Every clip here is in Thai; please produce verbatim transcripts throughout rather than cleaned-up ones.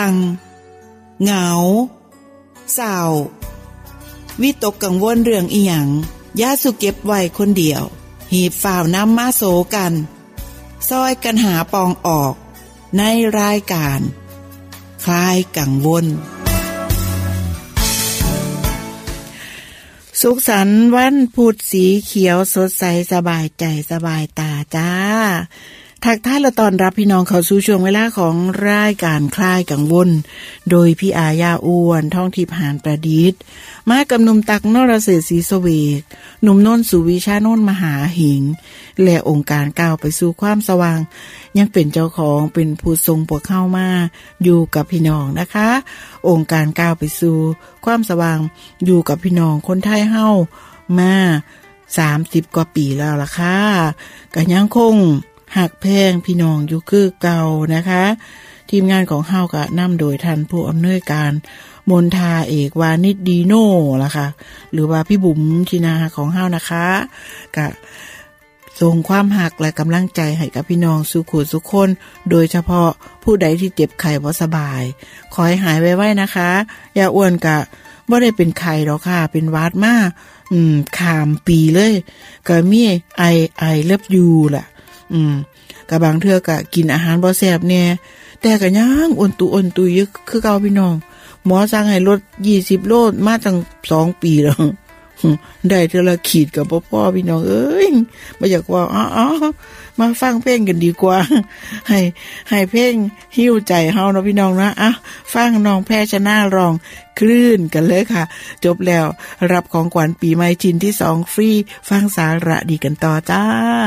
งเหงาเศร้าวิตกกังวลเรื่องอีหยังอย่าสุเก็บไว้คนเดียวหีบฝ่าวนำมาโสกันซอยกันหาปองออกในรายการคลายกังวลสุขสันต์วันพุธสีเขียวสดใสสบายใจสบายตาจ้าทักทายและต้อนรับพี่น้องเข้าสู่ช่วงเวลาของรายการคลายกังวลโดยพี่อายาอ้วนท่องทิพย์หานประดิษฐ์มากับหนุ่มตักนรเศรษฐ์ศรีสเวกหนุ่มโน้นสุวิชาโน้นมหาหิงและองค์การก้าวไปสู่ความสว่างยังเป็นเจ้าของเป็นผู้ทรงพวกเข้ามาอยู่กับพี่น้องนะคะองค์การก้าวไปสู่ความสว่างอยู่กับพี่น้องคนไทยเฮามาสามสิบกว่าปีแล้วล่ะค่ะก็ยังคงหักแพงพี่น้องอยู่คือเก่านะคะทีมงานของเฮาก็นำโดยท่านผู้อำนวยการมนทาเอกวานิชดีโน่ล่ะค่ะหรือว่าพี่บุ๋มชินาของเฮานะคะก็ส่งความหักและกำลังใจให้กับพี่น้องสุขุสุขคนโดยเฉพาะผู้ใดที่เจ็บไข้บ่สบายขอให้หายไวๆนะคะอย่าอ้วนก็บ่ได้เป็นไข้หรอกค่ะเป็นหวัดมาอืมข้ามปีเลยก็มีไอไอเลิฟยูล่ะอืมก็บางเทื่อก็กินอาหารบ่แซ่บแน่แต่ก็ยังอ้วนตุอ้วนตุยคือเก่าพี่น้องหมอสั่งให้ลดยี่สิบโลมาตั้งสองปีแล้วได้เทื่อละขีดก็บ่พอพี่น้องเอ้ยบ่อยากว่าอ๋อๆมาฟังเพลงกันดีกว่าให้ให้เพลงฮี้วใจเฮาเนาะพี่น้องนะอ่ะฟังน้องแพรชนาร้องคลื่นกันเลยค่ะจบแล้วรับของขวัญปีใหม่ชิ้นที่สองฟรีฟังสาระดีกันต่อจ้า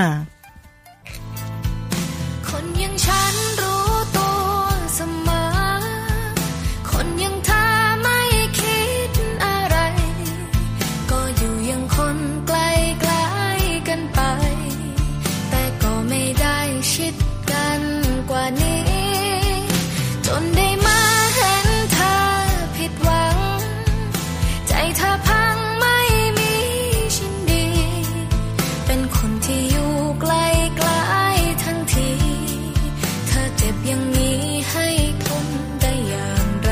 คนอย่างฉันรู้ตัวเสมอคนอย่างเธอไม่คิดอะไรก็อยู่อย่างคนไกลไกลกันไปแต่ก็ไม่ได้ชิดกันกว่านี้จนได้มาเห็นเธอผิดหวังใจเธอพังไม่มีชิ้นดีเป็นคนที่อยู่ไกลไกลทั้งทีเธอเจ็บอย่างนี้ให้ทนได้อย่างไร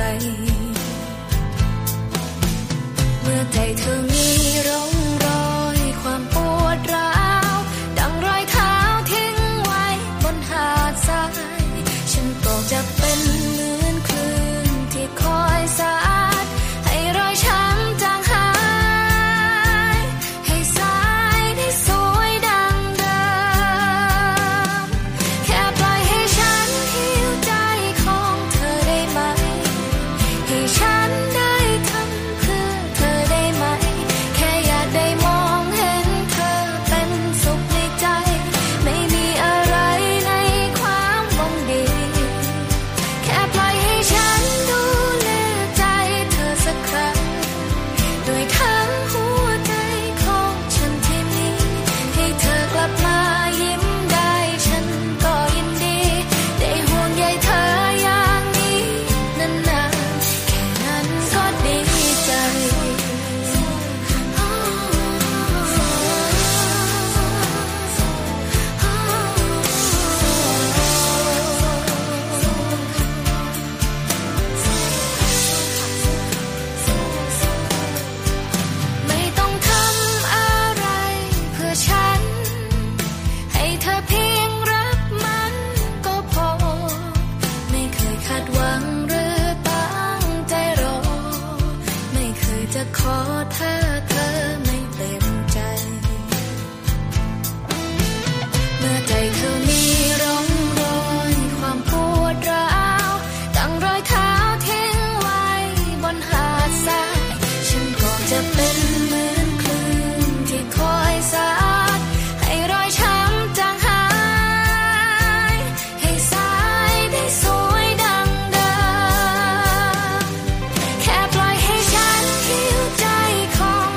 เมื่อใจเธอมีร่องรอยความปวดร้าวดังรอยเท้าทิ้งไว้บนหาดทรายฉันก็จะเป็นเหมือนคลื่นที่คอยสาดให้รอยช้ำจางหายให้สายได้สวยดังเดิมแค่ปล่อยให้ฉันหิวใจของเธอได้ไหมให้ฉันได้ทำเพื่อเธอได้ไหมแค่อยากได้มองเห็นเธอเป็นสุขในใจไม่มีอะไรในความหวังดีแค่ปล่อยให้ฉันดูแลใจเธอสักครั้งด้วยทั้งหัวใจของฉันที่มีให้เธอกลับมายิ้มได้ฉันก็ยินดีได้ห่วงใยเธออย่างนี้นานๆแค่นั้นก็ดีใจไม่ต้องทำอะไรเพื่อฉันให้เธอเพียงรับมันก็พอไม่เคยคาดหวังหรือตั้งใจรอไม่เคยจะขอถ้าเธอไม่เต็มใจเมื่อใจเธอมีร่องรอยความปวดร้าวดังรอยเท้าทิ้งไว้บนหาดทรายฉันก็จะเป็นเหมือนคลื่นที่คอยสาดให้รอยช้ำจางหายให้สายได้สวยดังเดิมแค่ปล่อยให้ฉันหิวใจของ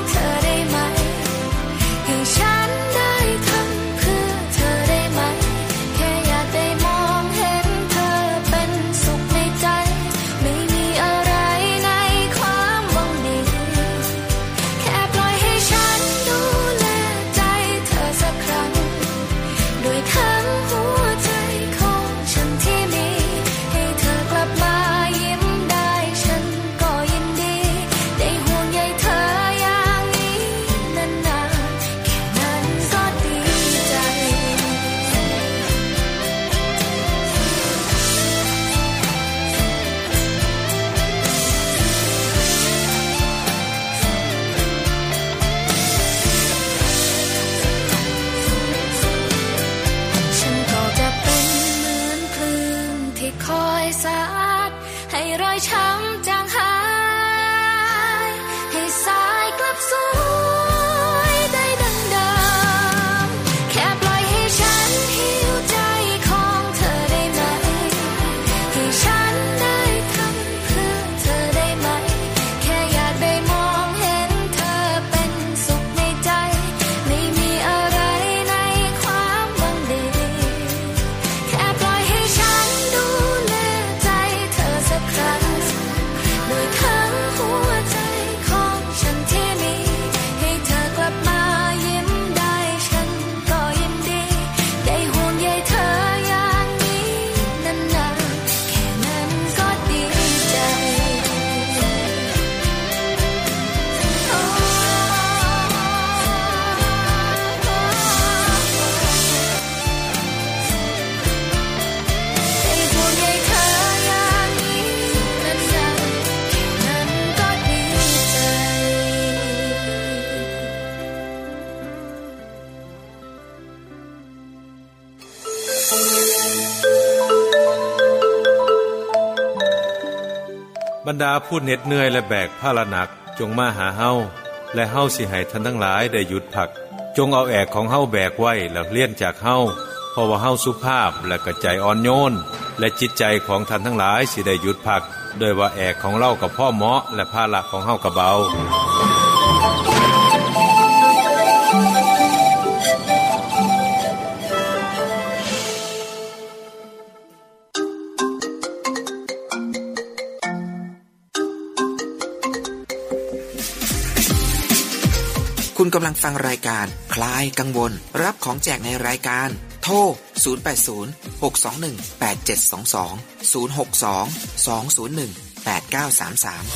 วยได้ดังเดิมแค่ปล่อยให้ฉันหิวใจของเธอได้ไหมให้ฉันได้ทำเพื่อเธอได้ไหมแค่อยากได้มองเห็นเธอเป็นสุขในใจไม่มีอะไรในความหวังดีแค่ปล่อยให้ฉันดูแลใจเธอสักครั้งโดยทั้งหัวใจของฉันที่มีให้เธอกลับมายิ้มได้ฉันก็ยินดีได้ห่วงใยเธออย่างนี้นานๆแค่นั้นก็ดีใจโอ้ได้ห่วงใยเธออย่างนี้นานๆแค่นั้นก็ดีใจบรรดาผู้เหน็ดเหนื่อยและแบกภาระหนักจงมาหาเฮาและเฮาสิให้ท่านทั้งหลายได้หยุดพักจงเอาแอกของเฮาแบกไว้แล้วเลี่ยนจากเฮาเพราะว่าเฮาสุภาพและกระใจอ่อนโยนและจิตใจของท่านทั้งหลายสิได้หยุดพักโดยว่าแอกของเรากับพ่อเหมาะและภาระของเฮาก็เบาคุณกำลังฟังรายการคลายกังวลรับของแจกในรายการโทรศูนย์ แปด ศูนย์ หก สอง หนึ่ง แปด เจ็ด สอง สอง ศูนย์ หก สอง สอง ศูนย์ หนึ่ง แปด เก้า สาม สาม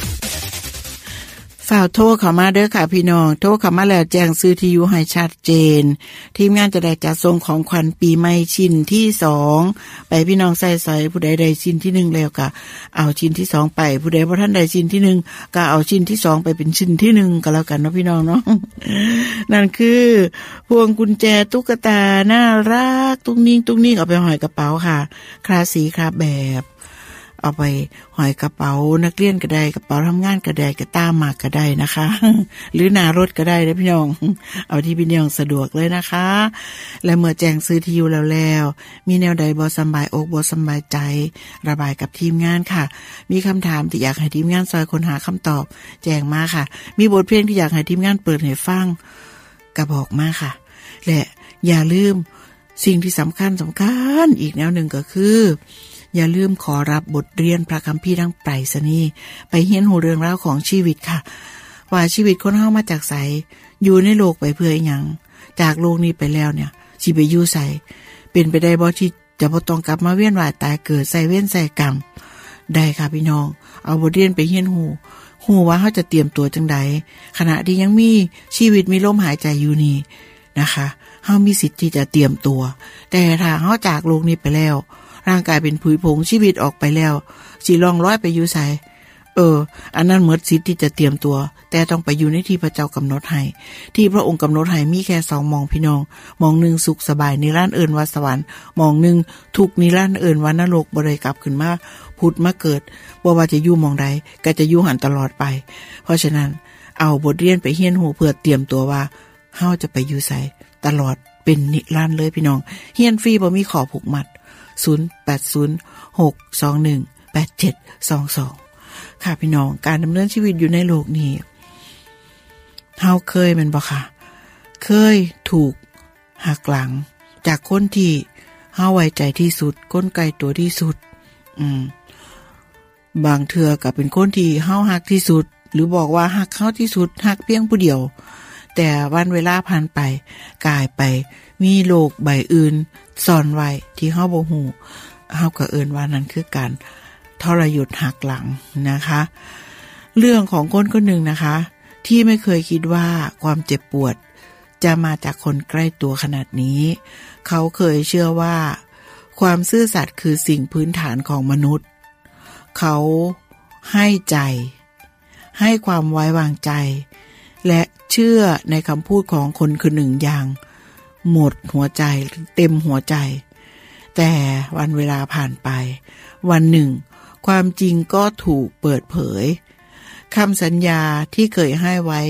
ฝ่าวโทรเข้ามาเด้อค่ะพี่น้องโทรเข้ามาแล้วแจ้งซื้อที่อยู่ให้ชัดเจนทีมงานจะได้จัดส่งของขวัญปีใหม่ชิ้นที่สองไปพี่น้องใส่ใส่ผู้ใดได้ชิ้นที่หนึ่งแล้วก็เอาชิ้นที่สองไปผู้ใดบ่ทันได้ชิ้นที่หนึ่งก็เอาชิ้นที่สองไปเป็นชิ้นที่หนึ่งก็แล้วกันเนาะพี่น้องเนาะ นั่นคือพวงกุญแจตุ๊กตาน่ารักตุ้งนิ่งตุ้งนิ่งเอาไปห้อยกระเป๋าค่ะคลาสีคลาแบบเอาไปห้อยกระเป๋านักเรียนก็ได้กระเป๋าทำงานก็ได้กระต้ามมากก็ได้นะคะหรือหน้ารถก็ได้นะพี่น้องเอาที่พี่น้องสะดวกเลยนะคะและเมื่อแจ้งซื้อที่อยู่แล้วแล้วมีแนวใดบ่สบายอกบ่สบายใจระบายกับทีมงานค่ะมีคำถามที่อยากให้ทีมงานซอยค้นหาคำตอบแจ้งมาค่ะมีบทเพลงที่อยากให้ทีมงานเปิดให้ฟังก็บอกมาค่ะและอย่าลืมสิ่งที่สำคัญสำคัญอีกแนวหนึ่งก็คืออย่าลืมขอรับบทเรียนพระคัมภีร์ทางไปรษณีย์ไปเรียนรู้เรื่องราวของชีวิตค่ะว่าชีวิตคนเฮามาจากไสอยู่ในโลกไปเพื่ออีหยังจากโลกนี้ไปแล้วเนี่ยสิไปอยู่ไสเป็นไปได้บ่ที่จะบ่ต้องกลับมาเวียนว่ายตายเกิดใส่เวรใส่กรรมได้ค่ะพี่น้องเอาบทเรียนไปเรียนรู้ฮู้ว่าเฮาจะเตรียมตัวจังไดขณะที่ยังมีชีวิตมีลมหายใจอยู่นี่นะคะเฮามีสิทธิ์ที่จะเตรียมตัวแต่ถ้าเฮาจากโลกนี้ไปแล้วร่างกายเป็นผุยผงชีวิตออกไปแล้วสิล่องลอยไปอยู่ไสเอออันนั้นหมดสิทธิ์ที่จะเตรียมตัวแต่ต้องไปอยู่ในที่พระเจ้ากำหนดให้ที่พระองค์กำหนดให้มีแค่สองหม้องพี่น้องหม้องหนึ่งสุขสบายนิรันดร์เอิ้นว่าสวรรค์หม้องหนึ่งทุกข์นิรันดร์เอิ้นว่านรกบ่ได้กลับขึ้นมาผุดมาเกิดบ่ว่าจะอยู่หม้องใดก็จะอยู่หันตลอดไปเพราะฉะนั้นเอาบทเรียนไปเรียนรู้เพื่อเตรียมตัวว่าเฮาจะไปอยู่ไสตลอดเป็นนิรันดร์เลยพี่น้องเรียนฟรีบ่มีข้อผูกมัดศูนย์ แปด ศูนย์ หก สอง หนึ่ง แปด เจ็ด สอง สองค่ะพี่น้องการดำเนินชีวิตอยู่ในโลกนี้เฮาเคยแม่นบ่ค่ะเคยถูกหักหลังจากคนที่เฮาไว้ใจที่สุดคนใกล้ตัวที่สุดอืมบางเทื่อก็เป็นคนที่เฮาฮักที่สุดหรือบอกว่าฮักเขาที่สุดฮักเพียงผู้เดียวแต่วันเวลาผ่านไปกลายไปมีโลกใบอื่นซ่อนไว้ที่เฮาบ่ฮู้เฮาก็เอิ้นว่านั่นคือการทรยศหักหลังนะคะเรื่องของคนคนหนึ่งนะคะที่ไม่เคยคิดว่าความเจ็บปวดจะมาจากคนใกล้ตัวขนาดนี้เขาเคยเชื่อว่าความซื่อสัตย์คือสิ่งพื้นฐานของมนุษย์เขาให้ใจให้ความไว้วางใจและเชื่อในคำพูดของคนคนหนึ่งอย่างหมดหัวใจเต็มหัวใจแต่วันเวลาผ่านไปวันหนึ่งความจริงก็ถูกเปิดเผยคำสัญญาที่เคยให้ไว้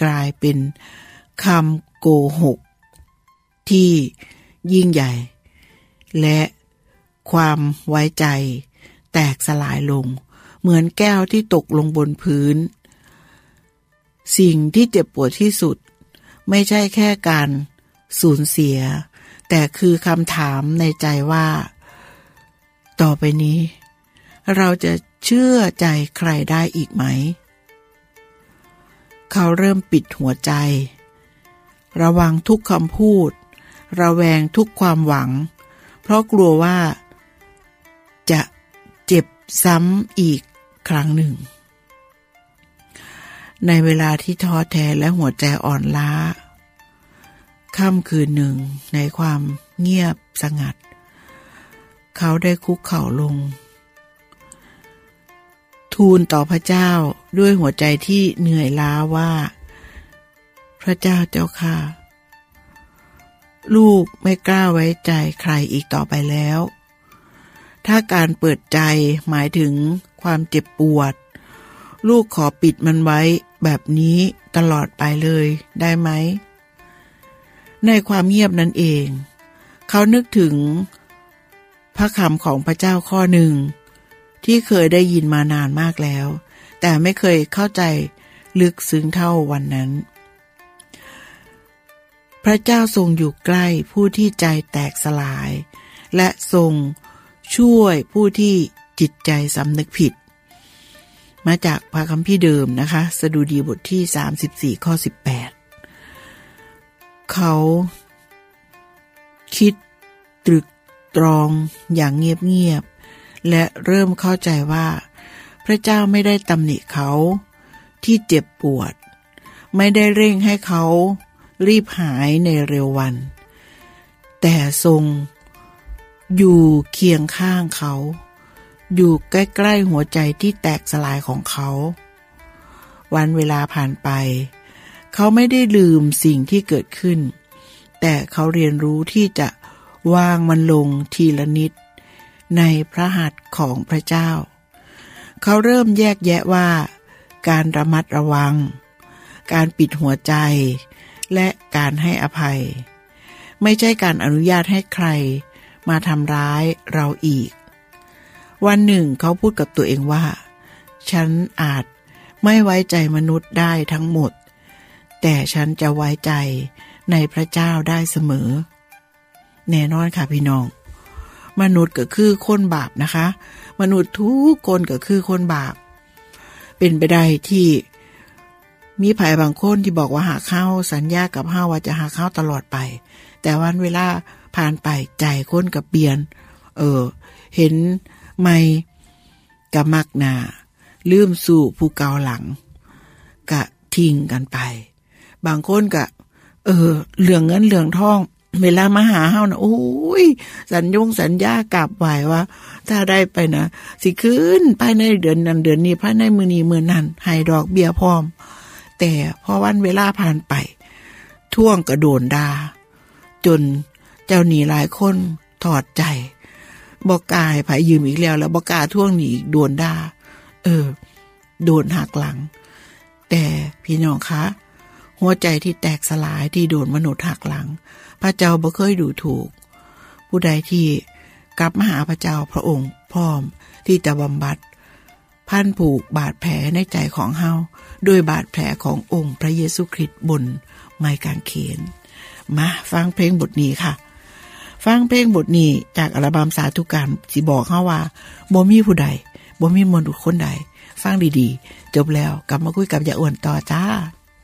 กลายเป็นคำโกหกที่ยิ่งใหญ่และความไว้ใจแตกสลายลงเหมือนแก้วที่ตกลงบนพื้นสิ่งที่เจ็บปวดที่สุดไม่ใช่แค่การสูญเสียแต่คือคำถามในใจว่าต่อไปนี้เราจะเชื่อใจใครได้อีกไหมเขาเริ่มปิดหัวใจระวังทุกคำพูดระแวงทุกความหวังเพราะกลัวว่าจะเจ็บซ้ำอีกครั้งหนึ่งในเวลาที่ท้อแท้และหัวใจอ่อนล้าค่ำคืนหนึ่งในความเงียบสงัดเขาได้คุกเข่าลงทูลต่อพระเจ้าด้วยหัวใจที่เหนื่อยล้าว่าพระเจ้าเจ้าข้าลูกไม่กล้าไว้ใจใครอีกต่อไปแล้วถ้าการเปิดใจหมายถึงความเจ็บปวดลูกขอปิดมันไว้แบบนี้ตลอดไปเลยได้ไหมในความเงียบนั้นเองเขานึกถึงพระคำของพระเจ้าข้อหนึ่งที่เคยได้ยินมานานมากแล้วแต่ไม่เคยเข้าใจลึกซึ้งเท่าวันนั้นพระเจ้าทรงอยู่ใกล้ผู้ที่ใจแตกสลายและทรงช่วยผู้ที่จิตใจสำนึกผิดมาจากพระคัมภีร์เดิมนะคะสดุดีบทที่สามสิบสี่ข้อสิบแปดเขาคิดตรึกตรองอย่างเงียบๆและเริ่มเข้าใจว่าพระเจ้าไม่ได้ตำหนิเขาที่เจ็บปวดไม่ได้เร่งให้เขารีบหายในเร็ววันแต่ทรงอยู่เคียงข้างเขาอยู่ใกล้ๆหัวใจที่แตกสลายของเขาวันเวลาผ่านไปเขาไม่ได้ลืมสิ่งที่เกิดขึ้นแต่เขาเรียนรู้ที่จะวางมันลงทีละนิดในพระหัตถ์ของพระเจ้าเขาเริ่มแยกแยะว่าการระมัดระวังการปิดหัวใจและการให้อภัยไม่ใช่การอนุญาตให้ใครมาทำร้ายเราอีกวันหนึ่งเขาพูดกับตัวเองว่าฉันอาจไม่ไว้ใจมนุษย์ได้ทั้งหมดแต่ฉันจะไว้ใจในพระเจ้าได้เสมอแน่นอนค่ะพี่น้องมนุษย์ก็คือคนบาปนะคะมนุษย์ทุกคนก็คือคนบาปเป็นไปได้ที่มีไผบางคนที่บอกว่าหาเข้าสัญญากับเฮาว่าจะหาเข้าตลอดไปแต่วันเวลาผ่านไปใจคนก็เปลี่ยนเออเห็นไม่กะมักหน้าลืมสู่ผู้เก่าหลังกะทิ้งกันไปบางคนก็เออเหลืองเงินเหลืองทองเวลามาหาเฮานะโอ้ยสัญญงสัญญากลับไหวว่าถ้าได้ไปนะสิคืนภายในเดือนนั้นเดือนนี้ภายในมื้อนี้มื้อนั้นให้ดอกเบี้ยพร้อมแต่พอวันเวลาผ่านไปท่วงก็โดนด่าจนเจ้าหนี้หลายคนถอดใจบ่กล้าให้ไผยืมอีกแล้วแล้วบ่กล้าท่วงหนี้อีกโดนด่าเออโดนหักหลังแต่พี่น้องคะหัวใจที่แตกสลายที่โดนมนุษย์หักหลังพระเจ้าบ่เคยดูถูกผู้ใดที่กลับมาหาพระเจ้าพระองค์พร้อมที่จะบำบัดพันผูกบาดแผลในใจของเฮาด้วยบาดแผลขององค์พระเยซูคริสต์บนไม้กางเขนมาฟังเพลงบทนี้ค่ะฟังเพลงบทนี้จากอัลบั้มสาธุการสิบอกเฮาว่าบ่มีผู้ใดบ่มีมนุษย์คนใดฟังดีๆจบแล้วกลับมาคุยกับยายอ้วนต่อจ้า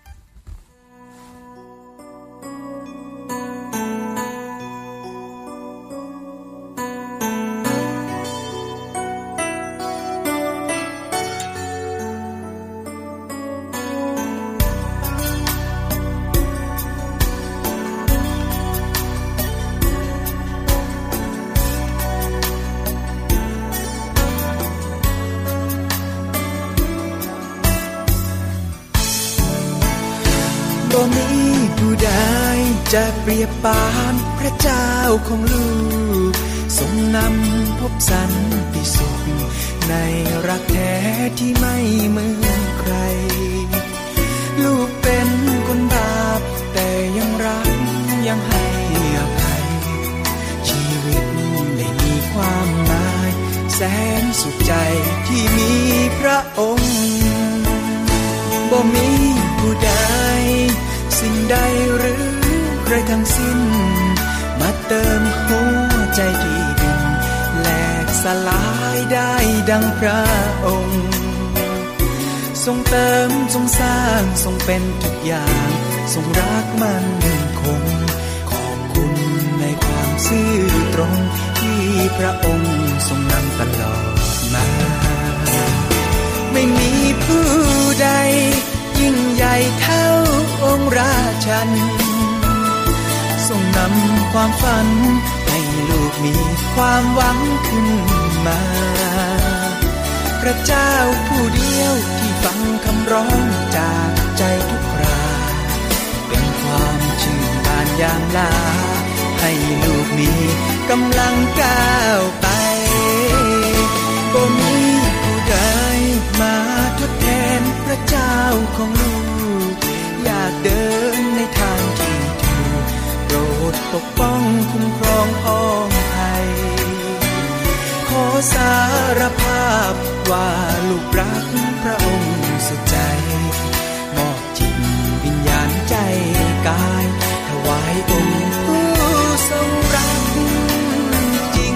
บ่มีผู้ใดจะเปรียบปานพระเจ้าของลูกทรงนำพบสันติสุขในรักแท้ที่ไม่เหมือนใครลูกเป็นแสนสุขใจที่มีพระองค์บ่มีผู้ใดสิ่งใดหรือใครทั้งสิ้นมาเติมหัวใจที่ดินแหลกสลายได้ดังพระองค์ทรงเติมทรงสร้างทรงเป็นทุกอย่างทรงรักมั่นคงขอบคุณในความซื่อตรงที่พระองค์ทรงนำตลอดมาไม่มีผู้ใดยิ่งใหญ่เท่าองค์ราชันทรงนำความฝันให้ลูกมีความหวังขึ้นมาพระเจ้าผู้เดียวที่ฟังคำร้องจากใจทุกคราเป็นความชื่นบานยามลาให้ลูกมีกำลังก้าวไปบ่มีผู้ใดมาทดแทนพระเจ้าของลูกอยากเดินในทางที่ถูกโปรดปกป้องคุ้มครองอ้อมภัยขอสารภาพว่าลูกรักพระองค์สุดใจมอบจิตวิญญาณใจกายถวายองค์ผู้ทรงรักจริง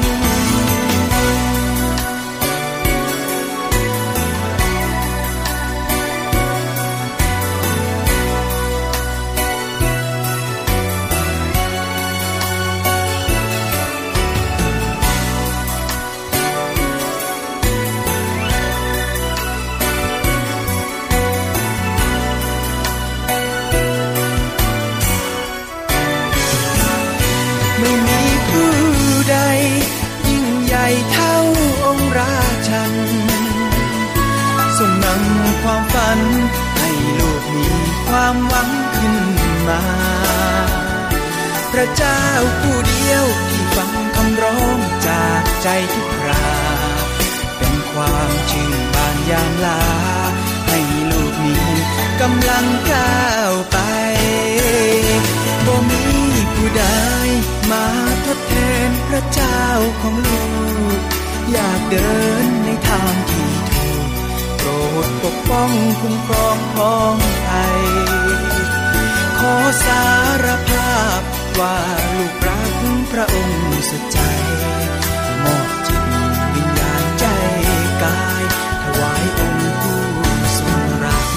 ความฝันให้ลูกมีความหวังขึ้นมาพระเจ้าผู้เดียวที่ฟังคำร้องจากใจทุกคราเป็นความชื่นบานยามลาให้ลูกมีกำลังก้าวไปบ่มีผู้ใดมาทดแทนพระเจ้าของลูกอยากเดินในทางที่โปรดปกป้องคุ้มครองพ้องไทยขอสารภาพว่าลูกรักพระองค์สุดใจมอบจิตวิญญาณใจกายถวายองค์ผู้ทรงรัก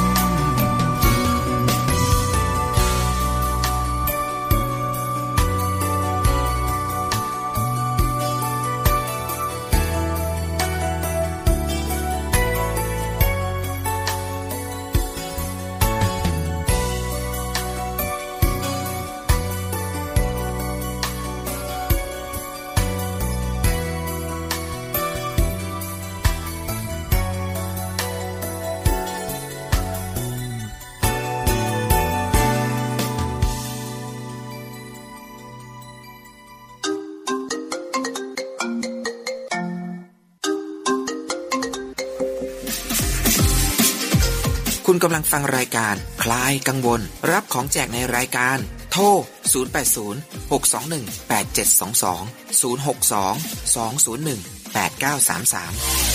คุณกำลังฟังรายการคลายกังวลรับของแจกในรายการโทรศูนย์ แปด ศูนย์ หก สอง หนึ่ง แปด เจ็ด สอง สอง ศูนย์ หก สอง สอง ศูนย์ หนึ่ง แปด เก้า สาม สาม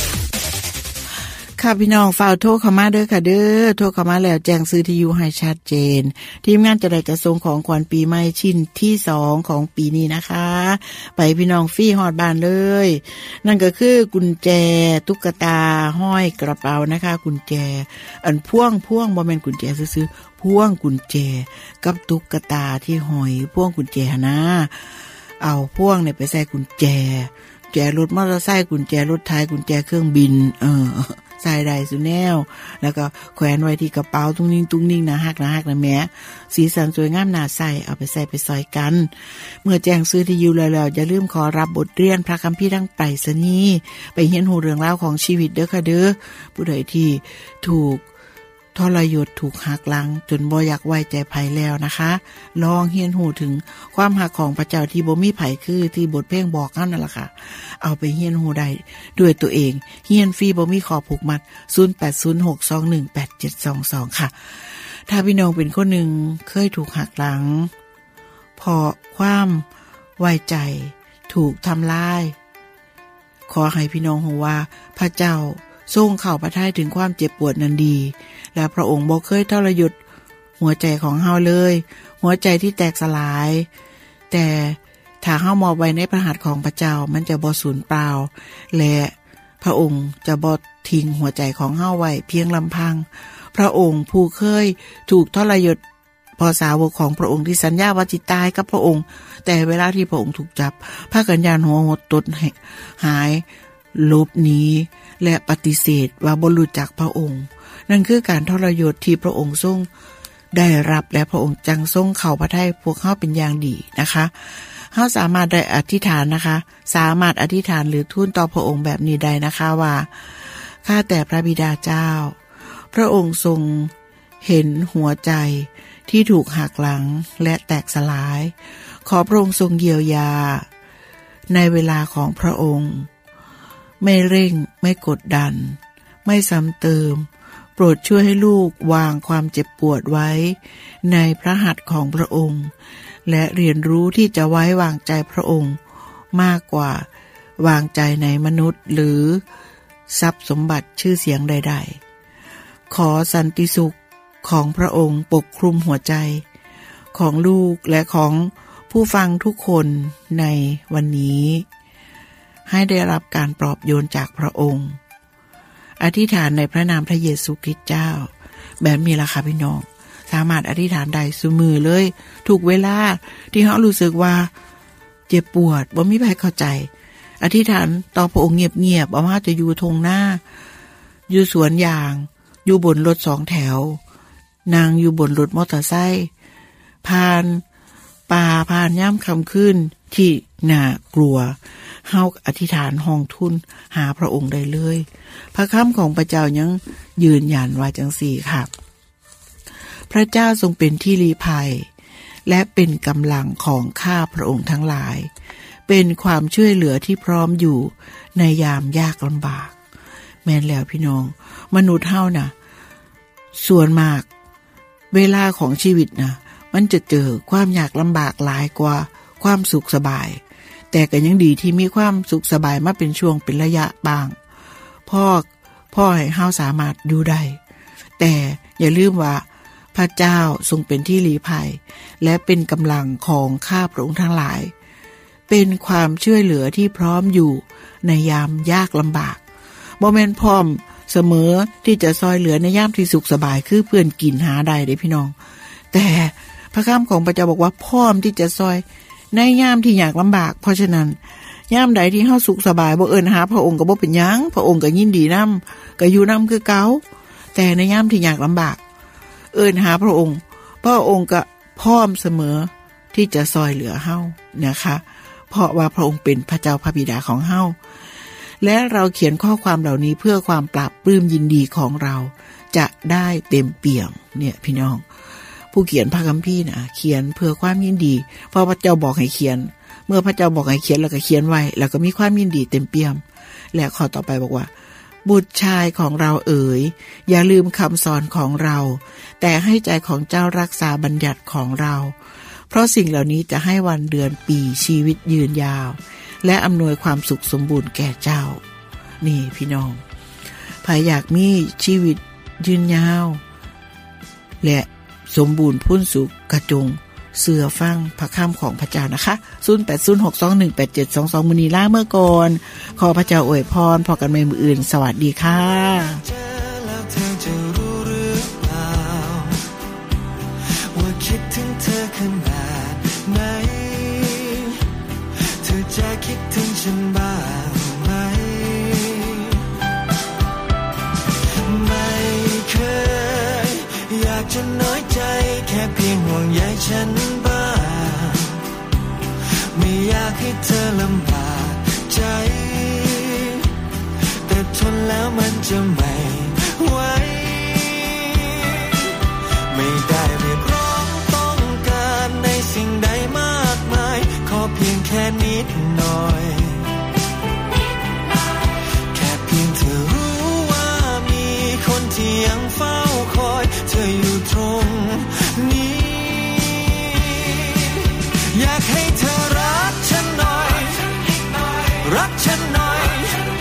ค่ะพี่น้องฝ่าวโทรเข้ามาเด้อค่ะเด้อโทรเข้ามาแล้วแจ้งซื้อที่อยู่ให้ชัดเจนทีมงานจะได้จะส่งของขวัญปีใหม่ชิ้นที่สองของปีนี้นะคะไปพี่น้องฟรีฮอดบ้านเลยนั่นก็คือกุญแจตุ๊กตาห้อยกระเป๋านะคะกุญแจอันพ่วงพ่วงบ่แม่นกุญแจซื่อๆพ่วงกุญแจกับตุ๊กตาที่ห้อยพ่วงกุญแจนะเอาพ่วงเนี่ยไปใส่กุญแจแจรถมอเตอร์ไซค์กุญแจรถไถกุญแจเครื่องบินเออใส่ได้สุแนวแล้วก็แขวนไว้ที่กระเป๋าตุ้งนิ่งตุ้งนิ่งนะฮักนะฮักนะแม่สีสันสวยงามน่าใส่เอาไปใส่ไปซอยกันเมื่อแจ้งซื้อที่อยู่แล้วๆอย่าลืมขอรับบทเรียนพระคัมภีร์ทางไปรษณีย์ไปเรียนรู้เรื่องราวของชีวิตเด้อค่ะเด้อผู้ใดที่ถูกทรยศถูกหักหลังจนบ่อยากไว้ใจไผแล้วนะคะลองเรียนรู้ถึงความหักของพระเจ้าที่บ่มีไผคือที่บทเพลงบอกนั่นน่ะล่ะค่ะเอาไปเรียนรู้ได้ด้วยตัวเองเรียนฟรีบ่มีข้อผูกมัดศูนย์ แปด ศูนย์ หก สอง หนึ่ง แปด เจ็ด สอง สองค่ะถ้าพี่น้องเป็นคนหนึ่งเคยถูกหักหลังเพราะความไว้ใจถูกทำลายขอให้พี่น้องรู้ว่าพระเจ้าทรงเข้าประทัยถึงความเจ็บปวดนั้นดีและพระองค์บ่เคยทรยศหัวใจของเฮาเลยหัวใจที่แตกสลายแต่ถ้าเฮามอบไว้ในพระหัตถ์ของพระเจ้ามันจะบ่สูญเปล่าและพระองค์จะบ่ทิ้งหัวใจของเฮาไว้เพียงลำพังพระองค์ผู้เคยถูกทรยศพอสาวกของพระองค์ที่สัญญาว่าจะตายกับพระองค์แต่เวลาที่พระองค์ถูกจับพากันยานหัวหดตดหายหลบหนีและปฏิเสธว่าบ่รู้จักพระองค์นั่นคือการทรยศที่พระองค์ทรงได้รับและพระองค์จังทรงเข้าพระทัยพวกเฮาเป็นอย่างดีนะคะเฮาสามารถได้อธิษฐานนะคะสามารถอธิษฐานหรือทูลต่อพระองค์แบบนี้ได้นะคะว่าข้าแต่พระบิดาเจ้าพระองค์ทรงเห็นหัวใจที่ถูกหักหลังและแตกสลายขอพระองค์ทรงเยียวยาในเวลาของพระองค์ไม่เร่งไม่กดดันไม่ซ้ำเติมโปรดช่วยให้ลูกวางความเจ็บปวดไว้ในพระหัตถ์ของพระองค์และเรียนรู้ที่จะไว้วางใจพระองค์มากกว่าวางใจในมนุษย์หรือทรัพย์สมบัติชื่อเสียงใดๆขอสันติสุขของพระองค์ปกคลุมหัวใจของลูกและของผู้ฟังทุกคนในวันนี้ให้ได้รับการปลอบโยนจากพระองค์อธิษฐานในพระนามพระเยซูคริสต์เจ้าแบบนี้ล่ะค่ะพี่น้องสามารถอธิษฐานได้ซุมือเลยทุกเวลาที่เฮารู้สึกว่าเจ็บปวดบ่มีใครเข้าใจอธิษฐานต่อพระองค์เงียบๆบ่ว่าจะอยู่ทงหน้าอยู่สวนยางอยู่บนรถสองแถวนางอยู่บนรถมอเตอร์ไซค์ผ่านป่าผ่านย่ำค่ำคืนที่น่ากลัวเฮาอธิษฐานห้องทุนหาพระองค์ได้เลยพระคำของพระเจ้ายังยืนยันว่าจังซี่ค่ะพระเจ้าทรงเป็นที่ลี้ภัยและเป็นกำลังของข้าพระองค์ทั้งหลายเป็นความช่วยเหลือที่พร้อมอยู่ในยามยากลำบากแม่นแล้วพี่น้องมนุษย์เฮาน่ะส่วนมากเวลาของชีวิตนะมันจะเจอความยากลำบากหลายกว่าความสุขสบายแต่ก็ยังดีที่มีความสุขสบายมาเป็นช่วงเป็นระยะบางพ่อพ่อให้เฮาสามารถอยู่ได้แต่อย่าลืมว่าพระเจ้าทรงเป็นที่ลี้ภัยและเป็นกำลังของข้าพระองค์ทั้งหลายเป็นความช่วยเหลือที่พร้อมอยู่ในยามยากลำบากบ่แม่นพร้อมเสมอที่จะซอยเหลือในยามที่สุขสบายคือเพื่อนกินหาได้เด้พี่น้องแต่พระคำของพระเจ้าบอกว่าพร้อมที่จะซอยในยามที่ยากลำบากเพราะฉะนั้นยามใดที่เฮาสุขสบายบ่เอิ้นหาพระองค์ก็บ่เป็นหยังพระองค์ก็ยินดีนำก็อยู่นำคือเก่าแต่ในยามที่ยากลำบากเอิ้นหาพระองค์พระองค์ก็พร้อมเสมอที่จะซอยเหลือเฮานะคะเพราะว่าพระองค์เป็นพระเจ้าพระบิดาของเฮาและเราเขียนข้อความเหล่านี้เพื่อความปราบปลื้มยินดีของเราจะได้เต็มเปี่ยมเนี่ยพี่น้องผู้เขียนพระคัมภีร์นะเขียนเพื่อความยินดีเพราะพระเจ้าบอกให้เขียนเมื่อพระเจ้าบอกให้เขียนแล้วก็เขียนไว้แล้วก็มีความยินดีเต็มเปี่ยมและข้อต่อไปบอกว่าบุตรชายของเราเอ๋ยอย่าลืมคำสอนของเราแต่ให้ใจของเจ้ารักษาบัญญัติของเราเพราะสิ่งเหล่านี้จะให้วันเดือนปีชีวิตยืนยาวและอำนวยความสุขสมบูรณ์แก่เจ้านี่พี่น้องใครอยากมีชีวิตยืนยาวและสมบูรณ์พ้นสุขกระจงเสือฟังพระคำของพระเจ้านะคะศูนย์ แปด ศูนย์ หก สอง หนึ่ง แปด เจ็ด สอง สอง มื้อนี้ลาเมื่อก่อนขอพระเจ้าอวยพรพอกันใหม่มื้ออื่นสวัสดีค่ะเจอแล้วเธอจะรู้หรือเปล่าว่าคิดถึงเธอขนาดไหนเธอจะคิดถึงฉันบ้างไหมไม่เคยอยากจะน้อยใจแค่เพียงห่วงใยฉันบ้างไม่อยากให้เธอลำบากใจแต่ทนแล้วมันจะไม่ไหวไม่ได้เรียกร้องต้องการในสิ่งใดมากมายขอเพียงแค่นิดหน่อยแค่เพียงเธอรู้ว่ามีคนที่ยังเฝ้าคอยเธออยู่ตรงนี้อยากให้เธอรักฉันหน่อยรักฉันหน่อย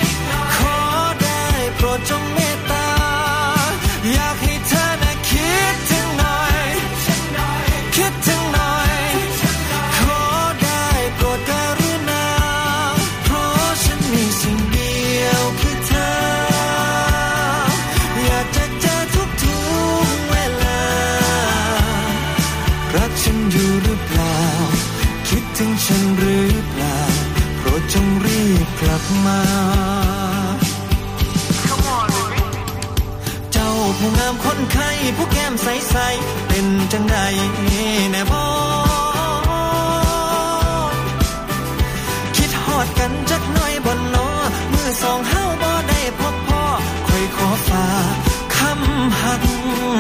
บมาเจ้าผู้งามคนไข้ผู้แก้มใสๆเป็นจังใดแน่บ่คิดฮอดกันจักหน่อยบ่น้อมื้อสองเฮาบ่ได้พบพ่อค่อยขอฝากคำหัก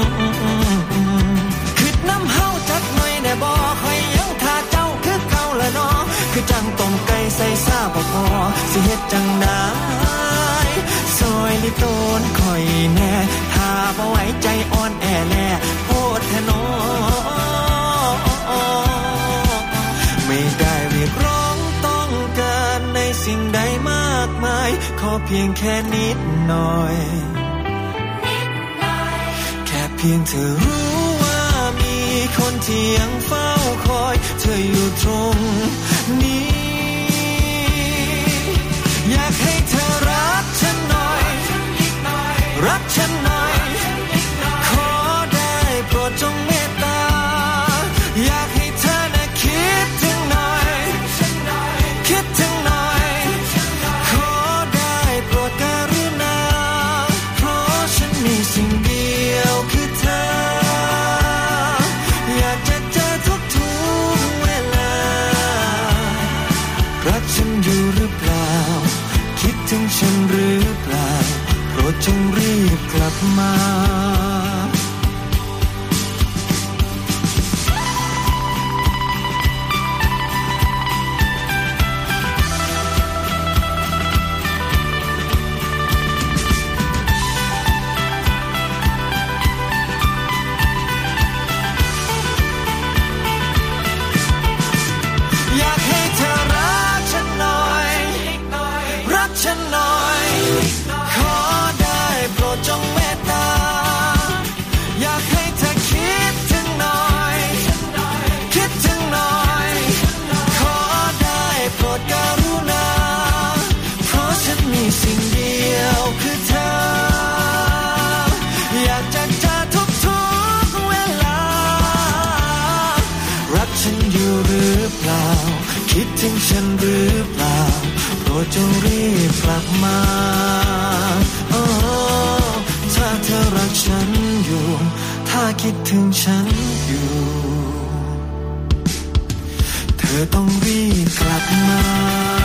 คิดน้ำเฮาจักหน่อยแน่บ่ค่อยยังท่าเจ้าคือเก่าละน้อคือจังต้มไก่ใส่ซาบ่พอสิเฮ็ดจังได๋ซอยลิโตนค่อยแน่ถ้าบ่ไหวใจอ่อนแอแลโพดแท้น้อไม่ได้เรียกร้องต้องการในสิ่งใดมากมายขอเพียงแค่นิดหน่อยแค่เพียงเธอรู้ว่ามีคนที่ยังเฝ้าคอยเธออยู่ตรงนี้อยากให้เธอรักฉันหน่อยรักฉันหน่อยขอได้โปรดจงเมตตาอยากให้เธอน่ะคิดถึงหน่อยคิดถึงหน่อยขอได้โปรดกรุณาเพราะฉันมีสิ่งเดียวคือเธออยากจะเจอทุกๆเวลารักฉันอยู่หรือเปล่าคิดถึงฉันหรือเปล่าโปรดจงรีบกลับมาอยากให้เธอรักฉันหน่อยรักฉันหน่อยขอได้โปรดจงเมตตาอยากให้เธอคิดถึงหน่อยคิดถึงหน่อยขอได้โปรดกรุณาเพราะฉันมีสิ่งเดียวคือเธออยากจะเจอทุกๆเวลารักฉันอยู่หรือเปล่าคิดถึงฉันหรือเปล่าโปรดจงรีบกลับมาโอ้ถ้าเธอรักฉันอยู่ถ้าคิดถึงฉันอยู่เธอต้องรีบกลับมา